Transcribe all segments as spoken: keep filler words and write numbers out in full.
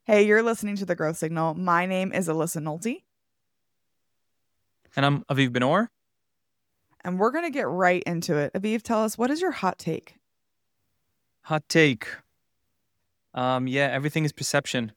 Hey, you're listening to The Growth Signal. My name is Alyssa Nolte, And I'm Aviv Benor. and we're going to get right into it. Aviv, tell us, what is your hot take? Hot take. Um, yeah, everything is perception.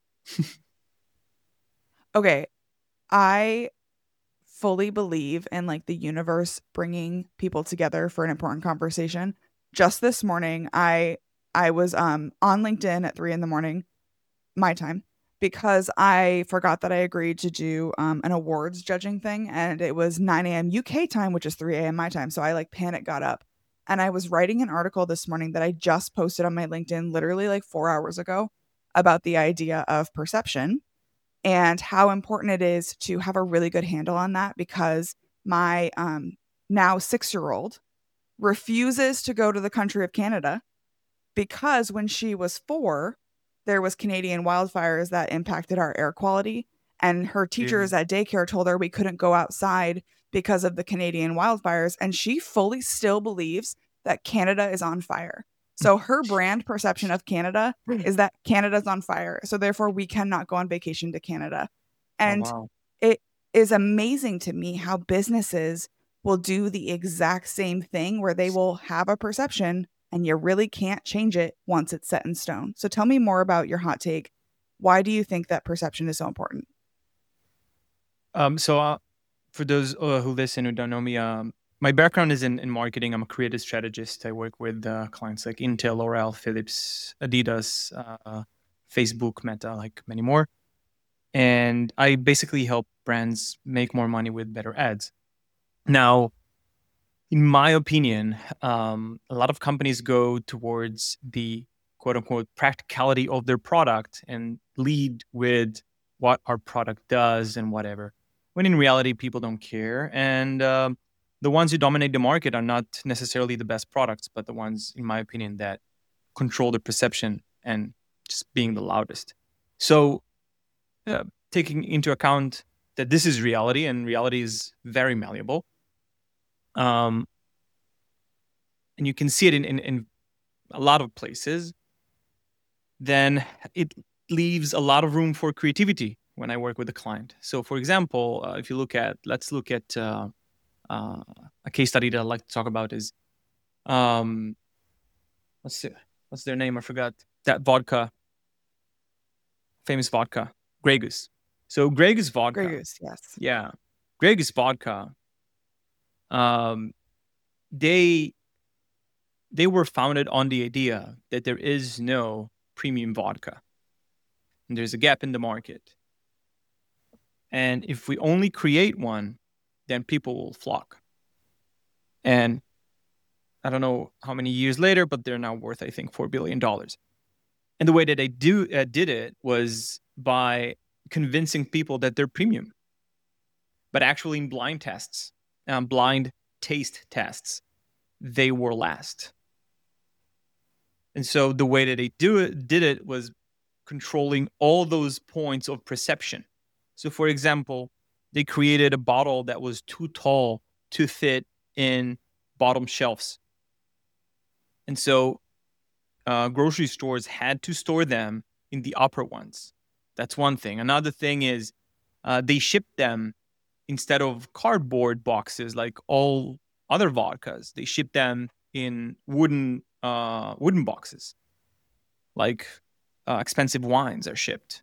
Okay, I fully believe in like the universe bringing people together for an important conversation. Just this morning, I I was um on LinkedIn at three in the morning, my time, because I forgot that I agreed to do um, an awards judging thing, and it was nine a m. U K time, which is three a m my time. So I like panic got up, and I was writing an article this morning that I just posted on my LinkedIn literally like four hours ago about the idea of perception and how important it is to have a really good handle on that because my um, now six year old refuses to go to the country of Canada because when she was four, there was Canadian wildfires that impacted our air quality. And her Yeah. teachers at daycare told her we couldn't go outside because of the Canadian wildfires. And she fully still believes that Canada is on fire. So her brand perception of Canada is that Canada's on fire. So therefore, we cannot go on vacation to Canada. Oh, And wow. it is amazing to me how businesses will do the exact same thing where they will have a perception and you really can't change it once it's set in stone. So tell me more about your hot take. Why do you think that perception is so important? Um, so uh, for those uh, who listen who don't know me, um, my background is in, in marketing. I'm a creative strategist. I work with uh, clients like Intel, L'Oreal, Philips, Adidas, uh, Facebook, Meta, like many more. And I basically help brands make more money with better ads. Now, in my opinion, um, a lot of companies go towards the quote unquote practicality of their product and lead with what our product does and whatever. When in reality, people don't care. And um, the ones who dominate the market are not necessarily the best products, but the ones, in my opinion, that control the perception and just being the loudest. So, uh, taking into account that this is reality and reality is very malleable. Um, and you can see it in, in, in a lot of places, then it leaves a lot of room for creativity when I work with a client. So, for example, uh, if you look at, let's look at uh, uh, a case study that I like to talk about is, um, what's the, what's their name? I forgot. That vodka, famous vodka, Grey Goose. So, Grey Goose Grey vodka, Goose, yes. yeah, Grey Goose vodka. Um, they they were founded on the idea that there is no premium vodka and there's a gap in the market. And if we only create one, then people will flock. And I don't know how many years later, but they're now worth, I think, four billion dollars. And the way that they do uh, did it was by convincing people that they're premium, but actually in blind tests, um, blind taste tests, they were last. And so the way that they do it did it was controlling all those points of perception. So, for example, they created a bottle that was too tall to fit in bottom shelves. And so uh, grocery stores had to store them in the upper ones. That's one thing. Another thing is uh, they shipped them instead of cardboard boxes like all other vodkas. They shipped them in wooden uh, wooden boxes, like uh, expensive wines are shipped.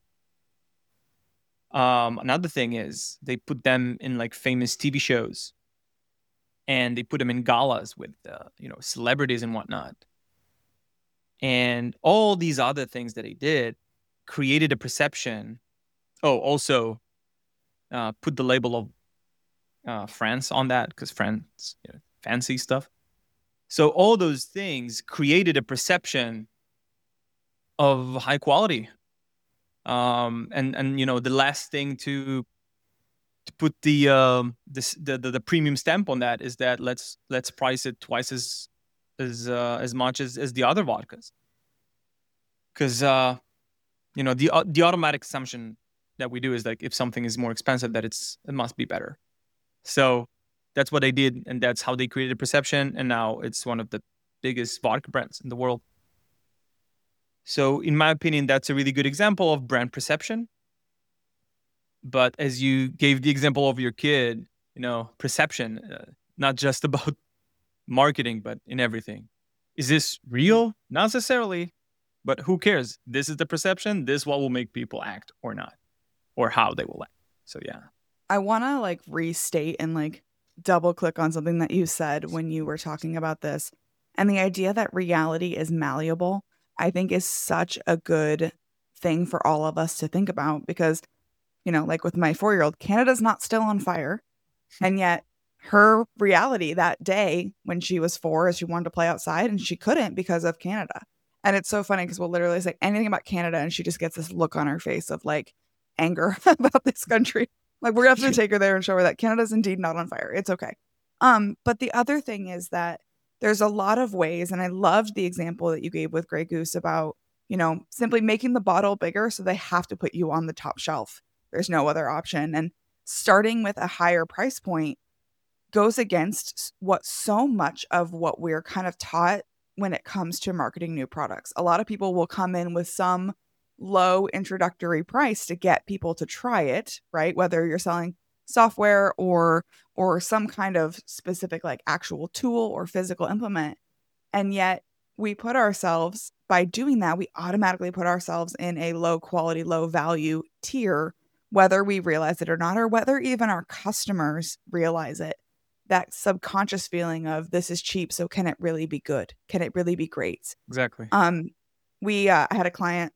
Um, another thing is they put them in like famous T V shows, and they put them in galas with uh, you know celebrities and whatnot. And all these other things that they did created a perception. Oh, also uh, put the label of uh, France on that because France, you know, fancy stuff. So all those things created a perception of high quality. Um, and and you know the last thing to to put the um this the, the the premium stamp on that is that let's let's price it twice as as uh, as much as as the other vodkas because uh you know the uh, the automatic assumption that we do is like if something is more expensive that it's it must be better. So that's what they did and that's how they created perception and now it's one of the biggest vodka brands in the world. So in my opinion, that's a really good example of brand perception. But as you gave the example of your kid, you know, perception, uh, not just about marketing, but in everything. Is this real? Not necessarily, but who cares? This is the perception. This is what will make people act or not, or how they will act. So yeah. I want to like restate and like double click on something that you said when you were talking about this. And the idea that reality is malleable, I think is such a good thing for all of us to think about because, you know, like with my four year old, Canada's not still on fire. And yet her reality that day when she was four is she wanted to play outside and she couldn't because of Canada. And it's so funny because we'll literally say anything about Canada and she just gets this look on her face of like anger about this country. Like we're gonna have to take her there and show her that Canada's indeed not on fire. It's okay. Um, but the other thing is that there's a lot of ways, and I loved the example that you gave with Grey Goose about, you know, simply making the bottle bigger so they have to put you on the top shelf. There's no other option. And starting with a higher price point goes against what so much of what we're kind of taught when it comes to marketing new products. A lot of people will come in with some low introductory price to get people to try it, right? Whether you're selling software or or some kind of specific like actual tool or physical implement. And yet we put ourselves, by doing that, we automatically put ourselves in a low quality, low value tier, whether we realize it or not, or whether even our customers realize it. That subconscious feeling of this is cheap, so can it really be good? Can it really be great? Exactly. Um, we uh, I had a client,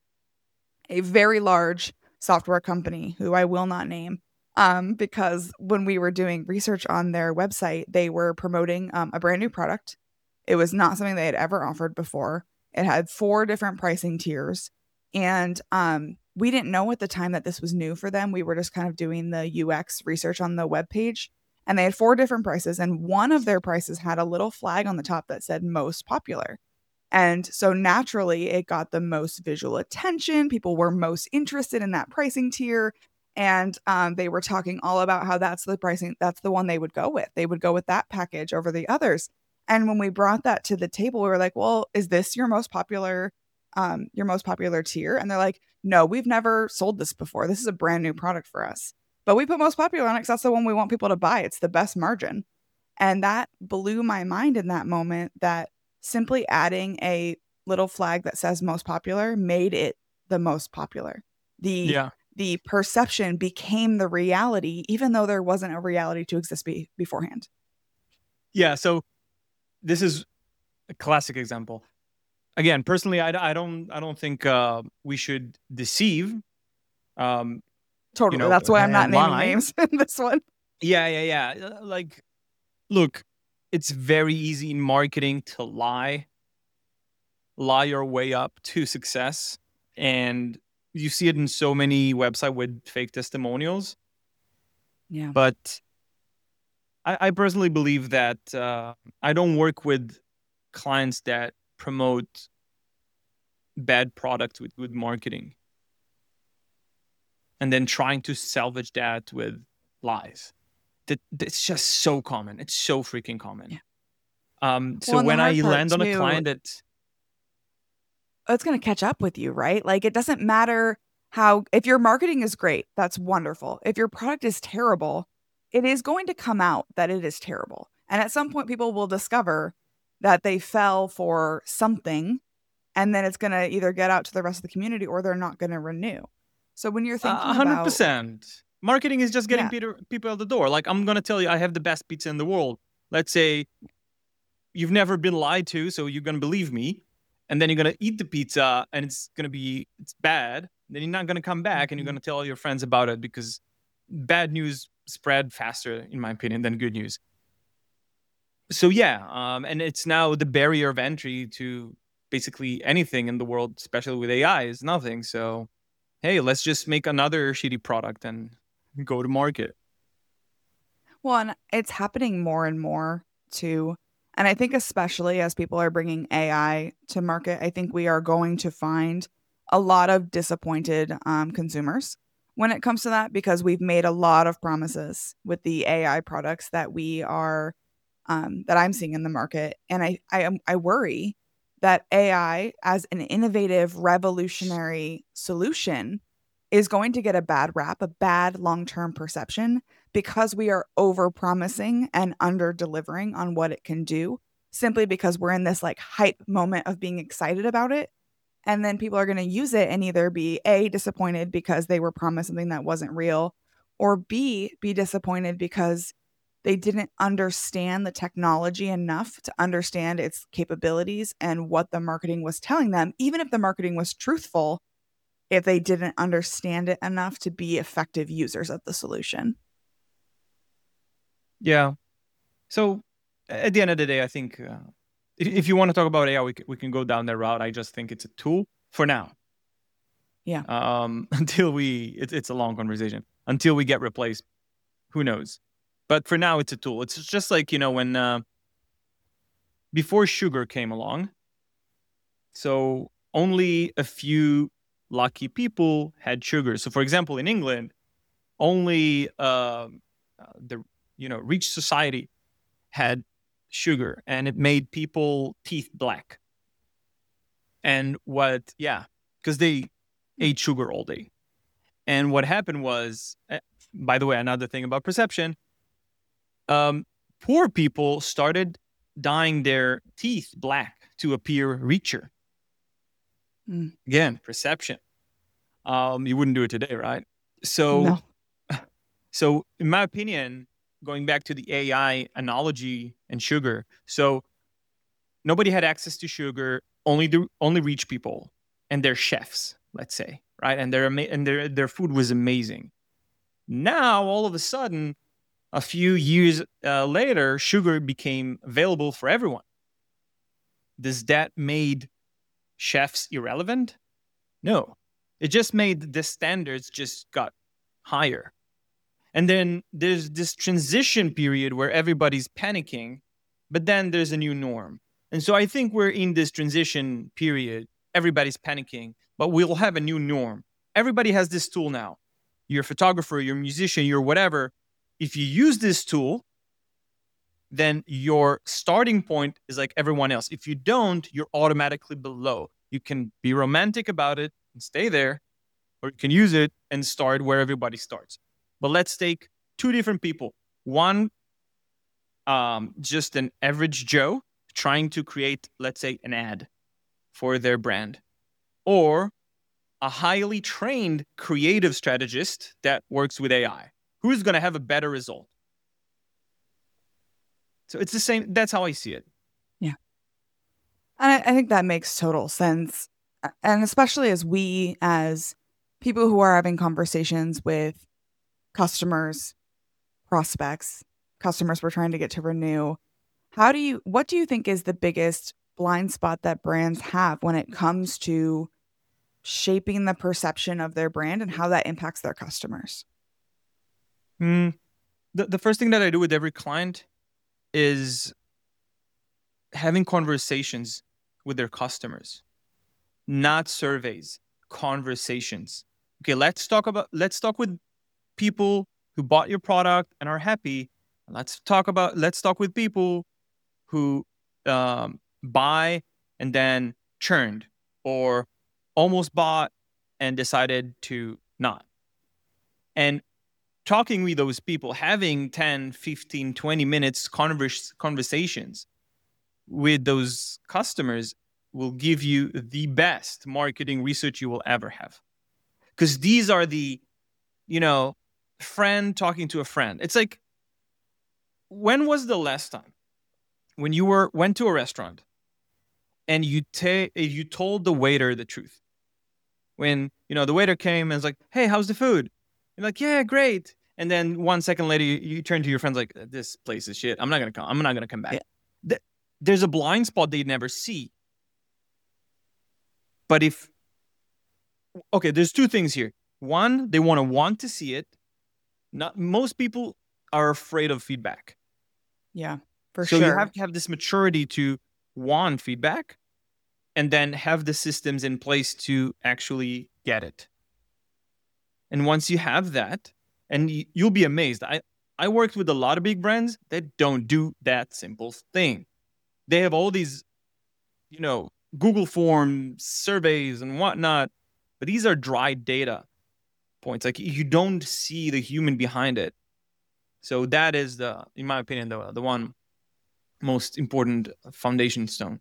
a very large software company who I will not name, um, because when we were doing research on their website, they were promoting um, a brand new product. It was not something they had ever offered before. It had four different pricing tiers. And um, we didn't know at the time that this was new for them. We were just kind of doing the U X research on the webpage. And they had four different prices. And one of their prices had a little flag on the top that said most popular. And so naturally, it got the most visual attention. People were most interested in that pricing tier. And um, they were talking all about how that's the pricing, that's the one they would go with. They would go with that package over the others. And when we brought that to the table, we were like, well, is this your most popular, um, your most popular tier? And they're like, no, we've never sold this before. This is a brand new product for us. But we put most popular on it because that's the one we want people to buy. It's the best margin. And that blew my mind in that moment that simply adding a little flag that says most popular made it the most popular. The yeah. the perception became the reality, even though there wasn't a reality to exist be- beforehand. Yeah. So this is a classic example. Again, personally, I, I don't I don't think uh, we should deceive. Um, Totally. You know, That's why I'm not naming lie. names in this one. Yeah, yeah, yeah. Like, look, it's very easy in marketing to lie, lie your way up to success. And you see it in so many websites with fake testimonials. Yeah. But I, I personally believe that uh, I don't work with clients that promote bad products with good marketing and then trying to salvage that with lies. That it's just so common. It's so freaking common. Yeah. Um, so Well, and the when I hard part, land on a too, client that it's going to catch up with you, right? Like it doesn't matter how, if your marketing is great, that's wonderful. If your product is terrible, it is going to come out that it is terrible. And at some point, people will discover that they fell for something, and then it's going to either get out to the rest of the community or they're not going to renew. So when you're thinking uh, one hundred about percent marketing is just getting Yeah. people people out the door. Like, I'm going to tell you, I have the best pizza in the world. Let's say you've never been lied to, so you're going to believe me. And then you're going to eat the pizza and it's going to be, it's bad. Then you're not going to come back and you're going to tell all your friends about it because bad news spread faster, in my opinion, than good news. So yeah, um, and it's now the barrier of entry to basically anything in the world, especially with A I, is nothing. So, hey, let's just make another shitty product and go to market. Well, and it's happening more and more too. And I think especially as people are bringing A I to market, I think we are going to find a lot of disappointed um, consumers when it comes to that because we've made a lot of promises with the A I products that we are um, that I'm seeing in the market, and I I am I worry that A I, as an innovative, revolutionary solution, is going to get a bad rap, a bad long-term perception, because we are over-promising and under-delivering on what it can do, simply because we're in this like hype moment of being excited about it. And then people are going to use it and either be A, disappointed because they were promised something that wasn't real, or B, be disappointed because they didn't understand the technology enough to understand its capabilities and what the marketing was telling them, even if the marketing was truthful, if they didn't understand it enough to be effective users of the solution. Yeah. So at the end of the day, I think uh, if, if you want to talk about A I, we, c- we can go down that route. I just think it's a tool for now. Yeah. Um, until we, it, it's a long conversation. Until we get replaced, who knows? But for now, it's a tool. It's just like, you know, when uh, before sugar came along, so only a few lucky people had sugar. So, for example, in England, only um uh, the you know rich society had sugar, and it made people teeth black. And what, yeah, because they ate sugar all day. And what happened was, uh, by the way, another thing about perception, um, poor people started dyeing their teeth black to appear richer. Mm. Again, perception. Um, you wouldn't do it today, right? So, No. so in my opinion, going back to the A I analogy and sugar, so nobody had access to sugar, only the only rich people and their chefs, let's say, right? And their ama- and their their food was amazing. Now, all of a sudden, a few years uh, later, sugar became available for everyone. Does that made chefs irrelevant? No. It just made the standards just got higher. And then there's this transition period where everybody's panicking, but then there's a new norm. And so I think we're in this transition period. Everybody's panicking, but we'll have a new norm. Everybody has this tool now. You're a photographer, you're a musician, you're whatever. If you use this tool, then your starting point is like everyone else. If you don't, you're automatically below. You can be romantic about it and stay there, or you can use it and start where everybody starts. But let's take two different people. One, um, just an average Joe trying to create, let's say, an ad for their brand, or a highly trained creative strategist that works with A I. Who's going to have a better result? So it's the same. That's how I see it. Yeah. And I, I think that makes total sense. A- And especially as we, as people who are having conversations with customers, prospects, customers we're trying to get to renew, how do you, what do you think is the biggest blind spot that brands have when it comes to shaping the perception of their brand and how that impacts their customers? Mm, the, the first thing that I do with every client is having conversations with their customers, not surveys, conversations. Okay, let's talk about let's talk with people who bought your product and are happy. Let's talk about let's talk with people who um, buy and then churned, or almost bought and decided to not. And talking with those people, having ten, fifteen, twenty minutes converse, conversations with those customers will give you the best marketing research you will ever have. Because these are the, you know, friend talking to a friend. It's like, when was the last time when you were went to a restaurant and you ta- you told the waiter the truth? When, you know, the waiter came and was like, "Hey, how's the food?" You're like, "Yeah, great." And then one second later, you, you turn to your friends like, "This place is shit. I'm not gonna come. I'm not gonna come back." Yeah. Th- There's a blind spot they never see. But if okay, there's two things here. One, they want to want to see it. Not most people are afraid of feedback. Yeah, for So you sure. have to have this maturity to want feedback and then have the systems in place to actually get it. And once you have that, and y- you'll be amazed. I, I worked with a lot of big brands that don't do that simple thing. They have all these, you know, Google Forms, surveys, and whatnot. But these are dry data points. Like you don't see the human behind it. So that is the, in my opinion, the the one most important foundation stone.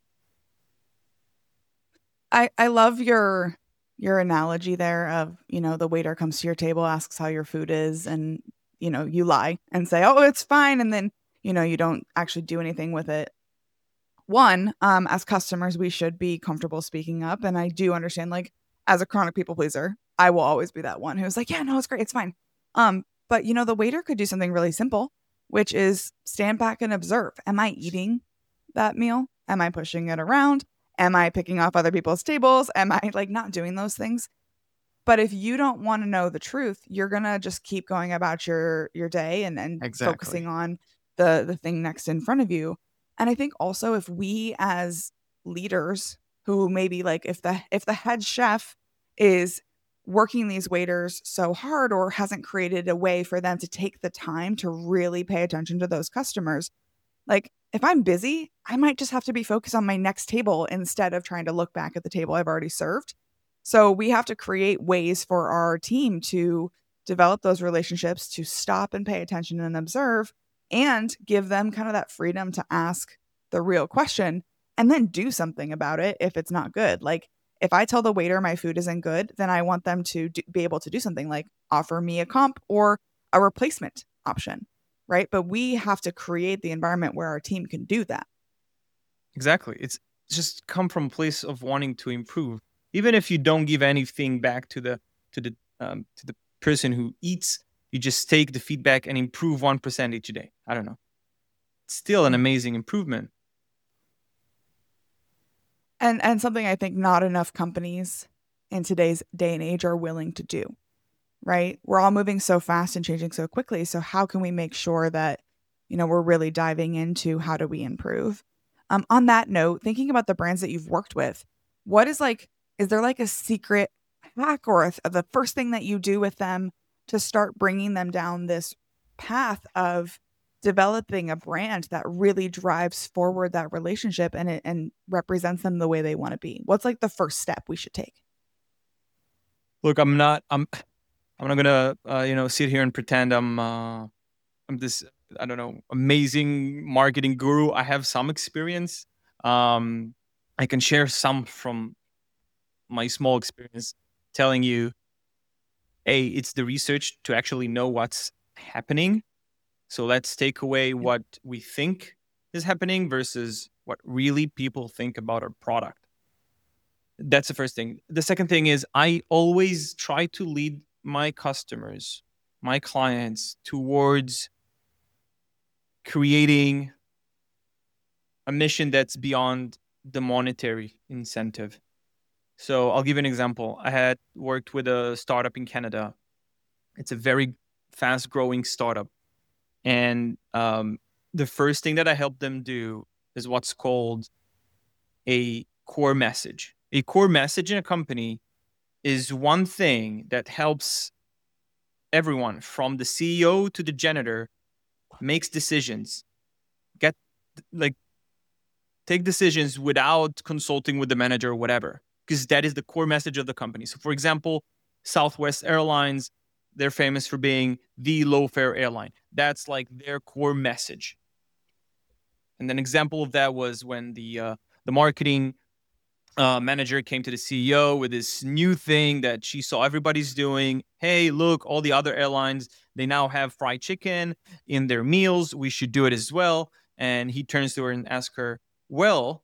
I I love your your analogy there of, you know, the waiter comes to your table, asks how your food is, and, you know, you lie and say, "Oh, it's fine," and then, you know, you don't actually do anything with it. One, um, as customers, we should be comfortable speaking up, and I do understand, like, as a chronic people pleaser, I will always be that one who's like, "Yeah, no, it's great, it's fine." Um, but, you know, the waiter could do something really simple, which is stand back and observe. Am I eating that meal? Am I pushing it around? Am I picking off other people's tables? Am I, like, not doing those things? But if you don't wanna know the truth, you're gonna just keep going about your your day and and Exactly. focusing on the the thing next in front of you. And I think also if we as leaders who maybe, like, if the if the head chef is working these waiters so hard or hasn't created a way for them to take the time to really pay attention to those customers, like, if I'm busy, I might just have to be focused on my next table instead of trying to look back at the table I've already served. So we have to create ways for our team to develop those relationships, to stop and pay attention and observe, and give them kind of that freedom to ask the real question and then do something about it if it's not good. Like, if I tell the waiter my food isn't good, then I want them to do, be able to do something like offer me a comp or a replacement option, right? But we have to create the environment where our team can do that. Exactly. It's just come from a place of wanting to improve. Even if you don't give anything back to the to the um, to the person who eats, you just take the feedback and improve one percent each day. I don't know. It's still an Yeah. amazing improvement. And and something I think not enough companies in today's day and age are willing to do, right? We're all moving so fast and changing so quickly. So how can we make sure that, you know, we're really diving into how do we improve? Um, on that note, thinking about the brands that you've worked with, what is like, is there like a secret hack or a, the first thing that you do with them to start bringing them down this path of developing a brand that really drives forward that relationship and it and represents them the way they want to be? What's like the first step we should take? Look, I'm not. I'm. I'm not gonna. Uh, you know, sit here and pretend I'm. Uh, I'm this. I don't know. Amazing marketing guru. I have some experience. Um, I can share some from my small experience, telling you, A, it's the research to actually know what's happening. So let's take away Yep. what we think is happening versus what really people think about our product. That's the first thing. The second thing is I always try to lead my customers, my clients towards creating a mission that's beyond the monetary incentive. So I'll give you an example. I had worked with a startup in Canada. It's a very fast growing startup. And um, the first thing that I help them do is what's called a core message. A core message in a company is one thing that helps everyone from the C E O to the janitor makes decisions, get like take decisions without consulting with the manager or whatever, because that is the core message of the company. So, for example, Southwest Airlines, they're famous for being the low fare airline. That's like their core message. And an example of that was when the uh, the marketing uh, manager came to the C E O with this new thing that she saw everybody's doing. Hey, look, all the other airlines, they now have fried chicken in their meals. We should do it as well. And he turns to her and asks her, well,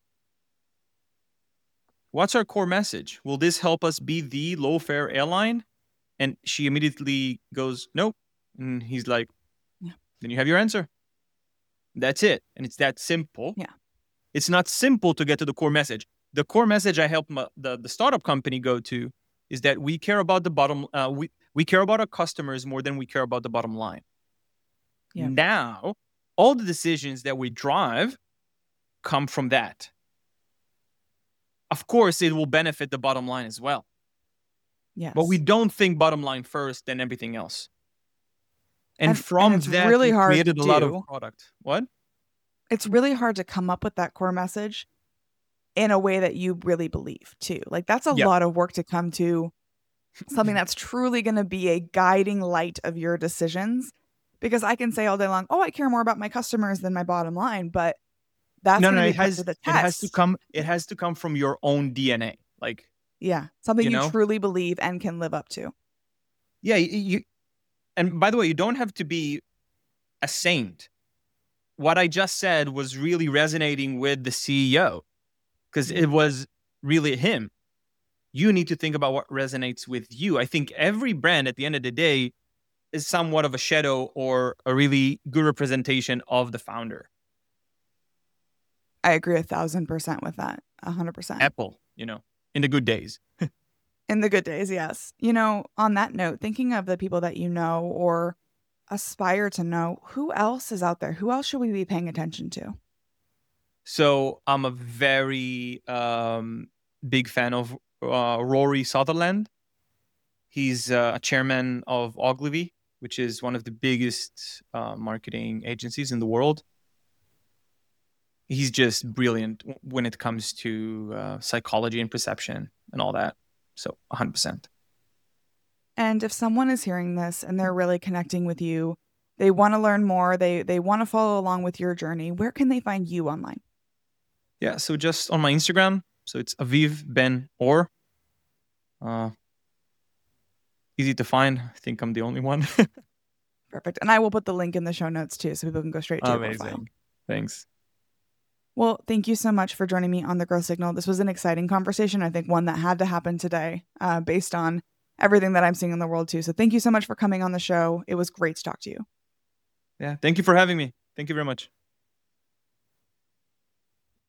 what's our core message? Will this help us be the low fare airline? And she immediately goes, nope. And he's like, Yeah. then you have your answer. That's it. And it's that simple. Yeah. It's not simple to get to the core message. The core message I help my, the, the startup company go to is that we care about the bottom, uh, we, we care about our customers more than we care about the bottom line. Yeah. Now, all the decisions that we drive come from that. Of course, it will benefit the bottom line as well. Yes. But we don't think bottom line first, then everything else. And, And, from and it's that, really we hard to created a lot of do. product. What? It's really hard to come up with that core message in a way that you really believe too. Like that's a Yeah. lot of work to come to something that's truly going to be a guiding light of your decisions. Because I can say all day long, oh, I care more about my customers than my bottom line, but that's No, going no, to be it put to has the it has to test. come it has to come from your own D N A. Like, Yeah, something you you know? truly believe and can live up to. Yeah, you, you and by the way, you don't have to be a saint. What I just said was really resonating with the C E O because it was really him. You need to think about what resonates with you. I think every brand at the end of the day is somewhat of a shadow or a really good representation of the founder. I agree a thousand percent with that. A hundred percent. Apple, you know, in the good days. In the good days, yes. You know, on that note, thinking of the people that you know or aspire to know, who else is out there? Who else should we be paying attention to? So I'm a very um, big fan of uh, Rory Sutherland. He's uh, a chairman of Ogilvy, which is one of the biggest uh, marketing agencies in the world. He's just brilliant when it comes to uh, psychology and perception and all that. So one hundred percent. And if someone is hearing this and they're really connecting with you, they want to learn more, they they want to follow along with your journey, where can they find you online? Yeah, so just on my Instagram. So it's Aviv Ben Or. Uh, easy to find. I think I'm the only one. Perfect. And I will put the link in the show notes too, so people can go straight to your profile. Amazing. Thanks. Well, thank you so much for joining me on the Growth Signal. This was an exciting conversation. I think one that had to happen today, uh, based on everything that I'm seeing in the world too. So thank you so much for coming on the show. It was great to talk to you. Yeah, thank you for having me. Thank you very much.